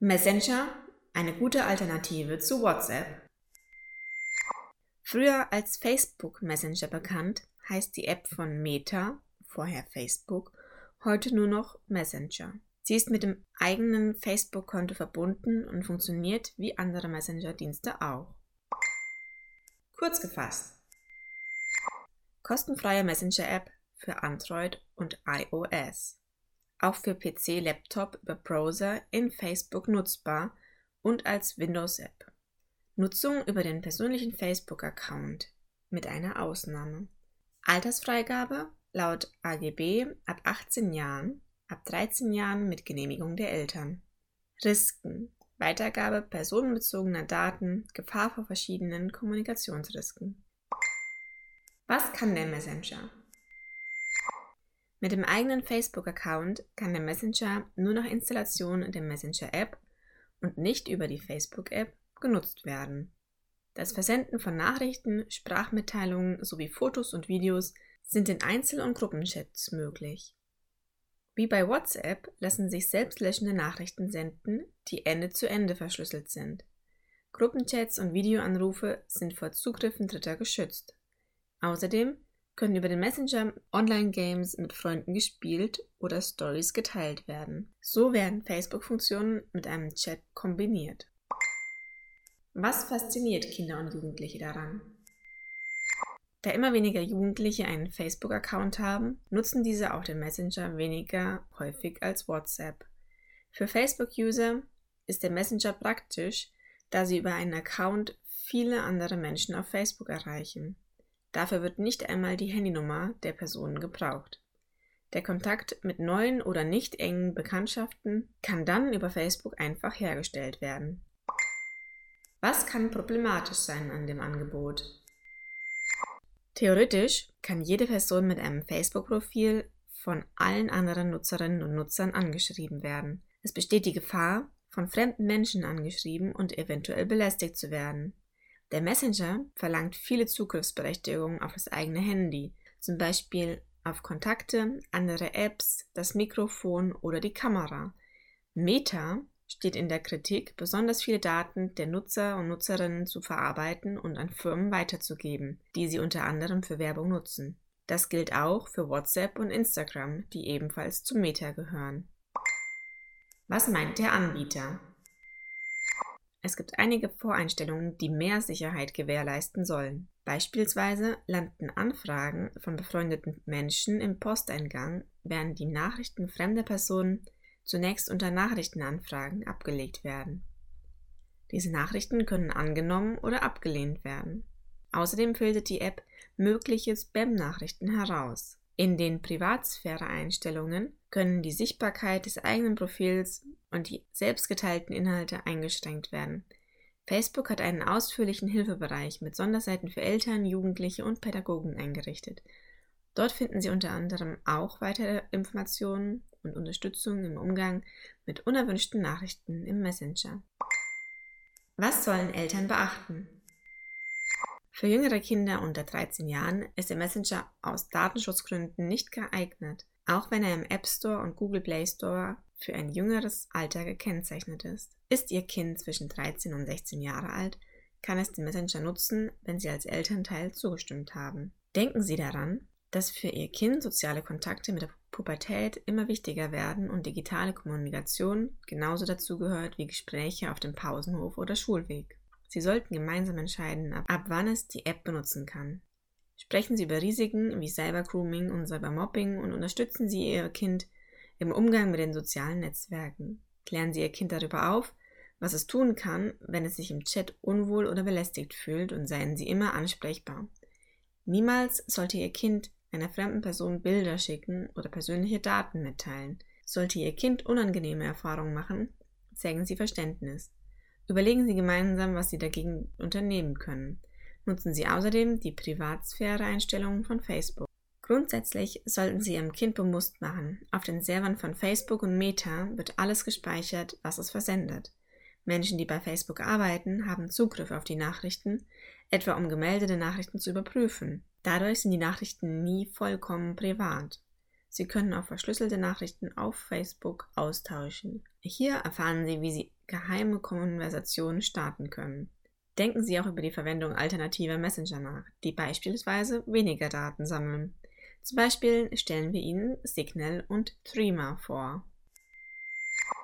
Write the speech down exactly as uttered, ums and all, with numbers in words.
Messenger, eine gute Alternative zu WhatsApp. Früher als Facebook Messenger bekannt, heißt die App von Meta, vorher Facebook, heute nur noch Messenger. Sie ist mit dem eigenen Facebook-Konto verbunden und funktioniert wie andere Messenger-Dienste auch. Kurz gefasst: kostenfreie Messenger-App für Android und iOS. Auch für P C, Laptop über Browser in Facebook nutzbar und als Windows-App. Nutzung über den persönlichen Facebook-Account mit einer Ausnahme. Altersfreigabe laut A G B ab achtzehn Jahren, ab dreizehn Jahren mit Genehmigung der Eltern. Risiken: Weitergabe personenbezogener Daten, Gefahr vor verschiedenen Kommunikationsrisiken. Was kann der Messenger? Mit dem eigenen Facebook-Account kann der Messenger nur nach Installation der Messenger-App und nicht über die Facebook-App genutzt werden. Das Versenden von Nachrichten, Sprachmitteilungen sowie Fotos und Videos sind in Einzel- und Gruppenchats möglich. Wie bei WhatsApp lassen sich selbstlöschende Nachrichten senden, die Ende zu Ende verschlüsselt sind. Gruppenchats und Videoanrufe sind vor Zugriffen Dritter geschützt. Außerdem können über den Messenger Online-Games mit Freunden gespielt oder Stories geteilt werden. So werden Facebook-Funktionen mit einem Chat kombiniert. Was fasziniert Kinder und Jugendliche daran? Da immer weniger Jugendliche einen Facebook-Account haben, nutzen diese auch den Messenger weniger häufig als WhatsApp. Für Facebook-User ist der Messenger praktisch, da sie über einen Account viele andere Menschen auf Facebook erreichen. Dafür wird nicht einmal die Handynummer der Person gebraucht. Der Kontakt mit neuen oder nicht engen Bekanntschaften kann dann über Facebook einfach hergestellt werden. Was kann problematisch sein an dem Angebot? Theoretisch kann jede Person mit einem Facebook-Profil von allen anderen Nutzerinnen und Nutzern angeschrieben werden. Es besteht die Gefahr, von fremden Menschen angeschrieben und eventuell belästigt zu werden. Der Messenger verlangt viele Zugriffsberechtigungen auf das eigene Handy, zum Beispiel auf Kontakte, andere Apps, das Mikrofon oder die Kamera. Meta steht in der Kritik, besonders viele Daten der Nutzer und Nutzerinnen zu verarbeiten und an Firmen weiterzugeben, die sie unter anderem für Werbung nutzen. Das gilt auch für WhatsApp und Instagram, die ebenfalls zu Meta gehören. Was meint der Anbieter? Es gibt einige Voreinstellungen, die mehr Sicherheit gewährleisten sollen. Beispielsweise landen Anfragen von befreundeten Menschen im Posteingang, während die Nachrichten fremder Personen zunächst unter Nachrichtenanfragen abgelegt werden. Diese Nachrichten können angenommen oder abgelehnt werden. Außerdem filtert die App mögliche Spam-Nachrichten heraus. In den Privatsphäre-Einstellungen können die Sichtbarkeit des eigenen Profils und die selbstgeteilten Inhalte eingeschränkt werden. Facebook hat einen ausführlichen Hilfebereich mit Sonderseiten für Eltern, Jugendliche und Pädagogen eingerichtet. Dort finden Sie unter anderem auch weitere Informationen und Unterstützung im Umgang mit unerwünschten Nachrichten im Messenger. Was sollen Eltern beachten? Für jüngere Kinder unter dreizehn Jahren ist der Messenger aus Datenschutzgründen nicht geeignet, auch wenn er im App Store und Google Play Store für ein jüngeres Alter gekennzeichnet ist. Ist Ihr Kind zwischen dreizehn und sechzehn Jahre alt, kann es den Messenger nutzen, wenn Sie als Elternteil zugestimmt haben. Denken Sie daran, dass für Ihr Kind soziale Kontakte mit der Pubertät immer wichtiger werden und digitale Kommunikation genauso dazugehört wie Gespräche auf dem Pausenhof oder Schulweg. Sie sollten gemeinsam entscheiden, ab, ab wann es die App benutzen kann. Sprechen Sie über Risiken wie Cybergrooming und Cybermobbing und unterstützen Sie Ihr Kind im Umgang mit den sozialen Netzwerken. Klären Sie Ihr Kind darüber auf, was es tun kann, wenn es sich im Chat unwohl oder belästigt fühlt, und seien Sie immer ansprechbar. Niemals sollte Ihr Kind einer fremden Person Bilder schicken oder persönliche Daten mitteilen. Sollte Ihr Kind unangenehme Erfahrungen machen, zeigen Sie Verständnis. Überlegen Sie gemeinsam, was Sie dagegen unternehmen können. Nutzen Sie außerdem die Privatsphäre-Einstellungen von Facebook. Grundsätzlich sollten Sie Ihrem Kind bewusst machen, auf den Servern von Facebook und Meta wird alles gespeichert, was es versendet. Menschen, die bei Facebook arbeiten, haben Zugriff auf die Nachrichten, etwa um gemeldete Nachrichten zu überprüfen. Dadurch sind die Nachrichten nie vollkommen privat. Sie können auch verschlüsselte Nachrichten auf Facebook austauschen. Hier erfahren Sie, wie Sie geheime Konversationen starten können. Denken Sie auch über die Verwendung alternativer Messenger nach, die beispielsweise weniger Daten sammeln. Zum Beispiel stellen wir Ihnen Signal und Threema vor.